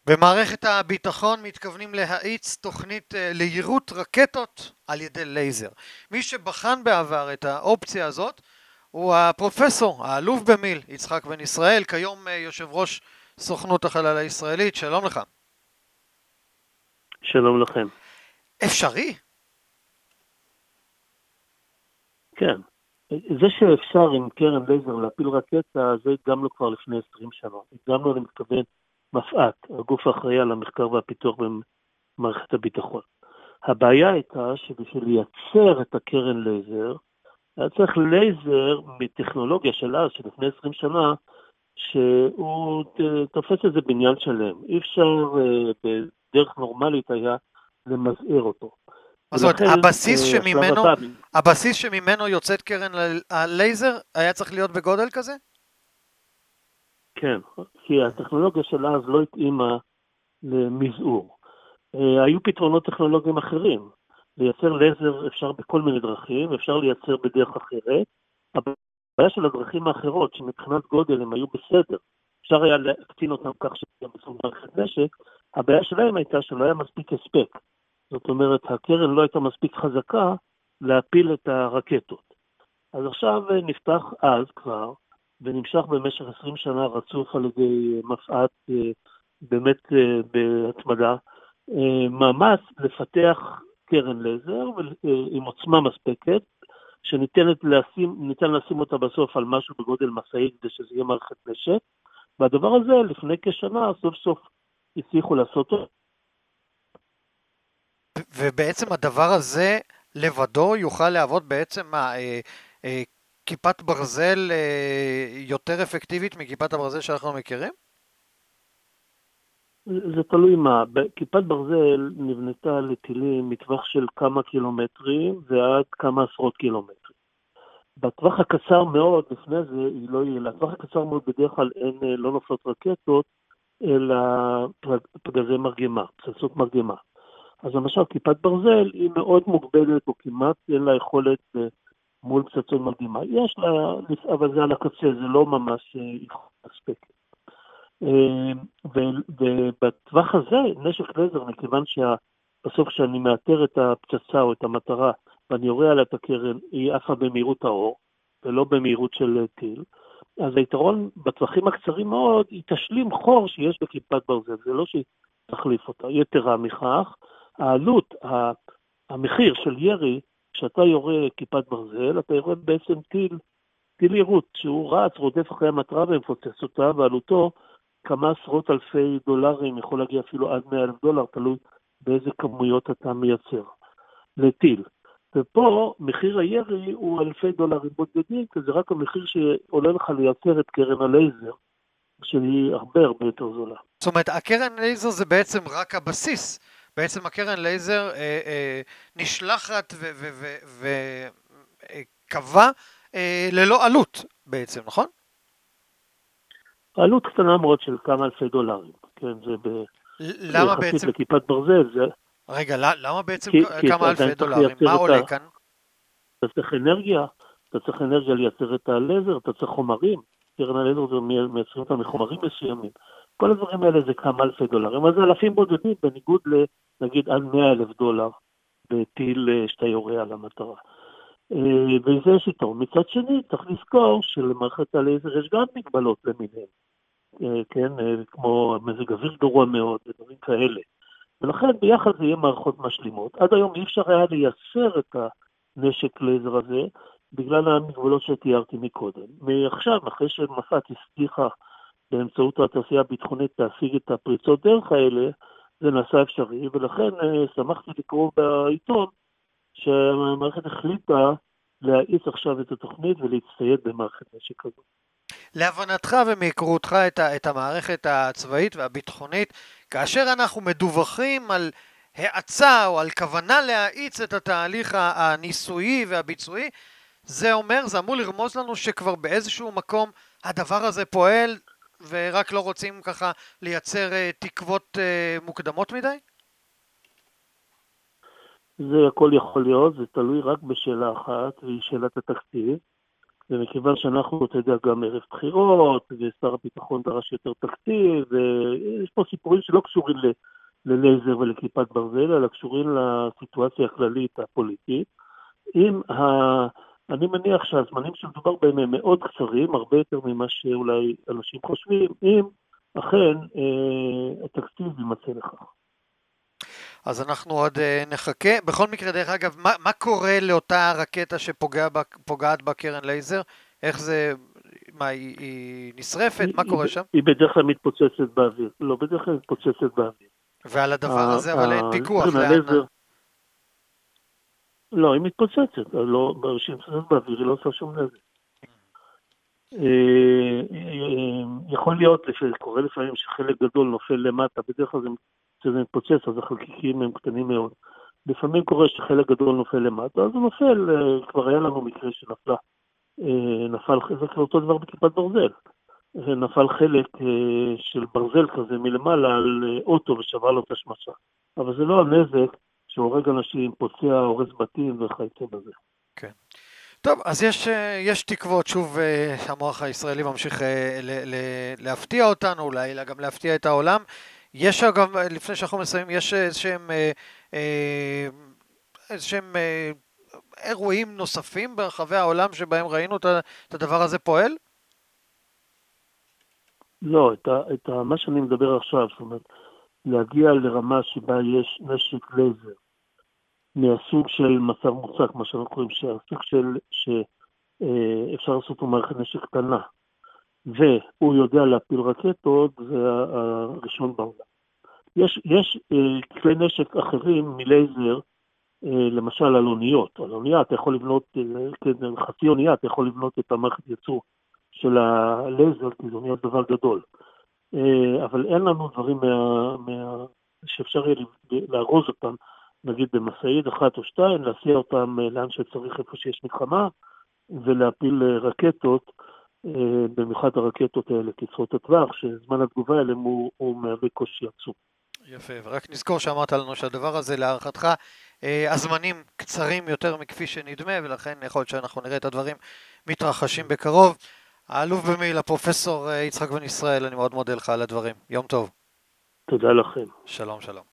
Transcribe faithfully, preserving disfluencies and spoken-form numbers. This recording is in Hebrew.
במערכת הביטחון מתכוונים להאיץ תוכנית ליירוט רקטות על ידי לייזר. מי שבחן בעבר את האופציה הזאת הוא הפרופסור, האלוף במיל, יצחק בן ישראל, כיום יושב ראש סוכנות החלל הישראלית. שלום לך. שלום לכם. אפשרי? כן. זה שאפשר עם קרן לייזר להפיל רקטה, זה הגמנו כבר לפני עשרים שנה. הגמנו, אני מתכוון, מפא"ת, הגוף האחראי על המחקר והפיתוח במערכת הביטחון. הבעיה הייתה שבשביל לייצר את הקרן לייזר, היה צריך לייזר מטכנולוגיה של אז, שלפני עשרים שנה, שהוא תופס איזה בניין שלם. אי אפשר בדרך נורמלית היה למזער אותו. זאת אומרת, הבסיס שממנו, הבסיס שממנו יוצאת קרן הלייזר היה צריך להיות בגודל כזה? כן, כי הטכנולוגיה של אז לא התאימה למזעור. היו פתרונות טכנולוגיים אחרים. לייצר לייזר אפשר בכל מיני דרכים, אפשר לייצר בדרך אחרת. הבעיה של הדרכים האחרות, שמבחינת גודל הם היו בסדר, אפשר היה להקטין אותם כך שהם בסוג מערכת נשק, הבעיה שלהם הייתה שלא היה מספיק הספק. זאת אומרת, הקרן לא הייתה מספיק חזקה להפיל את הרקטות. אז עכשיו נפתח אז כבר, ונמשך במשך עשרים שנה רצוף על ידי מפא"ת, באמת בהתמדה, מאמץ לפתח קרן לייזר עם עוצמה מספקת, שניתנת לשים, ניתן לשים אותה בסוף על משהו בגודל משאית כדי שזה יהיה מערכת נשק, והדבר הזה לפני כשנה סוף סוף הצליחו לעשות אותו. ובעצם הדבר הזה לבדו יוכל לעבוד בעצם מה, אה, אה, כיפת ברזל אה, יותר אפקטיבית מכיפת הברזל שאנחנו מכירים? זה תלוי מה. כיפת ברזל נבנתה לטילים מטווח של כמה קילומטרים ועד כמה עשרות קילומטרים. בטווח הקצר מאוד, לפני זה היא לא יהיה. לטווח הקצר מאוד בדרך כלל אין, לא נופלות רקטות, אלא פגזי מרגמה, פצצות מרגמה. אז למשל, כיפת ברזל היא מאוד מוגבלת, או כמעט אין לה יכולת מול פצצות מרגמה. יש לה, אבל זה על הקצה, זה לא ממש יכולת מספקת. ובטווח הזה, נשק לייזר, מכיוון שבסוף כשאני מאתר את הפצצה או את המטרה, ואני יורה עליה את הקרן, היא עפה במהירות האור, ולא במהירות של טיל, אז היתרון בטווחים הקצרים מאוד, היא תשלים חור שיש בכיפת ברזל, זה לא שהיא תחליף אותה. יתרה מכך, העלות, המחיר של ירי, כשאתה יורה כיפת ברזל, אתה יורה בעצם טיל, טיל יירוט, שהוא רץ, רודף אחרי המטרה ומפוצץ אותה, ועלותו כמה עשרות אלפי דולרים, יכול להגיע אפילו עד מאה אלף דולר, תלוי באיזה כמויות אתה מייצר לטיל. ופה מחיר הירי הוא אלפי דולרים בודדים, כי זה רק המחיר שעולה לך לייצר את קרן הלייזר, שהיא הרבה הרבה יותר זולה. זאת אומרת, הקרן לייזר זה בעצם רק הבסיס. בעצם הקרן לייזר אה, אה, נשלחת וקבע אה, ללא עלות בעצם, נכון? עלות קטנה מאוד של כמה אלפי דולרים. כן, זה ב... למה בעצם... לכיפת ברזל, זה... רגע, למה בעצם כי, כמה כי אלפי דולרים? מה עולה ה... כאן? אתה צריך אנרגיה, אתה צריך אנרגיה לייצר את הלייזר, אתה צריך חומרים, קרן הלייזר זה מייצרים אותם מחומרים מסוימים. כל הדברים האלה זה כמה אלפי דולרים, אז זה אלפים בודדים בניגוד לנגיד עד מאה אלף דולר בטיל שאתה יורה על המטרה. וזה יש איתו. מצד שני, צריך לזכור שלמערכת הלייזר יש גם מגבלות למיניהם, כן, כמו מזג אוויר גרוע מאוד ודברים כאלה. ולכן ביחד זה יהיה מערכות משלימות. עד היום אי אפשר היה לייצר את הנשק לייזר הזה, בגלל המגבלות שתיארתי מקודם. מעכשיו, אחרי שמפא"ת הצליחה באמצעות התעשייה הביטחונית להשיג את הפריצות דרך האלה, זה נעשה אפשרי, ולכן שמחתי לקרוא בעיתון שהמערכת החליטה להאיץ עכשיו את התוכנית ולהצטייד במערכת נשק כזו. להבנתך ומהיכרותך את, את המערכת הצבאית והביטחונית, כאשר אנחנו מדווחים על האצה או על כוונה להאיץ את התהליך הניסויי והביצועי, זה אומר, זה אמור לרמוז לנו שכבר באיזשהו מקום הדבר הזה פועל, ורק לא רוצים ככה לייצר תקוות מוקדמות מדי? זה הכל יכול להיות, זה תלוי רק בשאלה אחת, והיא שאלת התקציב. ומכיוון שאנחנו, אתה יודע, גם ערב בחירות, ושר הביטחון דרש יותר תקציב, ויש פה סיפורים שלא קשורים ל... ללייזר ולכיפת ברזל, אלא קשורים לסיטואציה הכללית הפוליטית. אם ה... אני מניח שהזמנים שמדובר בהם הם מאוד קצרים, הרבה יותר ממה שאולי אנשים חושבים, אם אכן אה, התקציב יימצא לכך. אז אנחנו עוד אה, נחכה. בכל מקרה, דרך אגב, מה, מה קורה לאותה רקטה שפוגעת בקרן לייזר? איך זה, מה, היא, היא נשרפת? היא, מה קורה היא, שם? היא בדרך כלל מתפוצצת באוויר. לא, בדרך כלל מתפוצצת באוויר. ועל הדבר הזה, אבל אין פיקוח. לאן? הלייזר... לא, היא מתפוצצת. לא, שהיא מתפוצצת באוויר, היא לא עושה שום נזק. יכול להיות, קורה לפעמים שחלק גדול נופל למטה, בדרך כלל זה מתפוצץ, אז החלקיקים הם קטנים מאוד. לפעמים קורה שחלק גדול נופל למטה, אז הוא נופל, כבר היה לנו מקרה שנפלה, נפל, זה כבר אותו דבר בכיפת ברזל, נפל חלק של ברזל כזה מלמעלה על אוטו ושבר לו את השמשה. אבל זה לא הנזק שהורג אנשים, פוצע, הורס בתים וכיוצא בזה. כן. טוב, אז יש, יש תקוות, שוב, המוח הישראלי ממשיך ל, ל, להפתיע אותנו, אולי גם להפתיע את העולם. יש גם, לפני שאנחנו מסיימים, יש איזשהם, איזשהם אירועים נוספים ברחבי העולם שבהם ראינו את הדבר הזה פועל? לא, את ה, את ה, מה שאני מדבר עכשיו, זאת אומרת, להגיע לרמה שבה יש נשק לייזר, מהסוג של מסר מוצק, מה שאנחנו קוראים, שהסוג של, שאפשר לעשות לו מערכת נשק קטנה, והוא יודע להפיל רקטות, זה הראשון בעולם. יש, יש כלי נשק אחרים מלייזר, למשל על אוניות. על אונייה אתה יכול לבנות, חצי אונייה אתה יכול לבנות את המערכת ייצור של הלייזר, כי זה אונייה דבר גדול. אבל אין לנו דברים מה, מה, שאפשר יהיה לארוז אותם, נגיד במסעיד אחת או שתיים, להסיע אותם לאן שצריך איפה שיש מלחמה, ולהפיל רקטות, במיוחד הרקטות האלה, קצרות הטווח, שזמן התגובה אליהם הוא, הוא מהווה קושי עצום. יפה, ורק נזכור שאמרת לנו שהדבר הזה להערכתך, הזמנים קצרים יותר מכפי שנדמה, ולכן יכול להיות שאנחנו נראה את הדברים מתרחשים בקרוב. האלוף במיל' הפרופסור יצחק בן ישראל, אני מאוד מודה לך על הדברים. יום טוב. תודה לכם. שלום, שלום.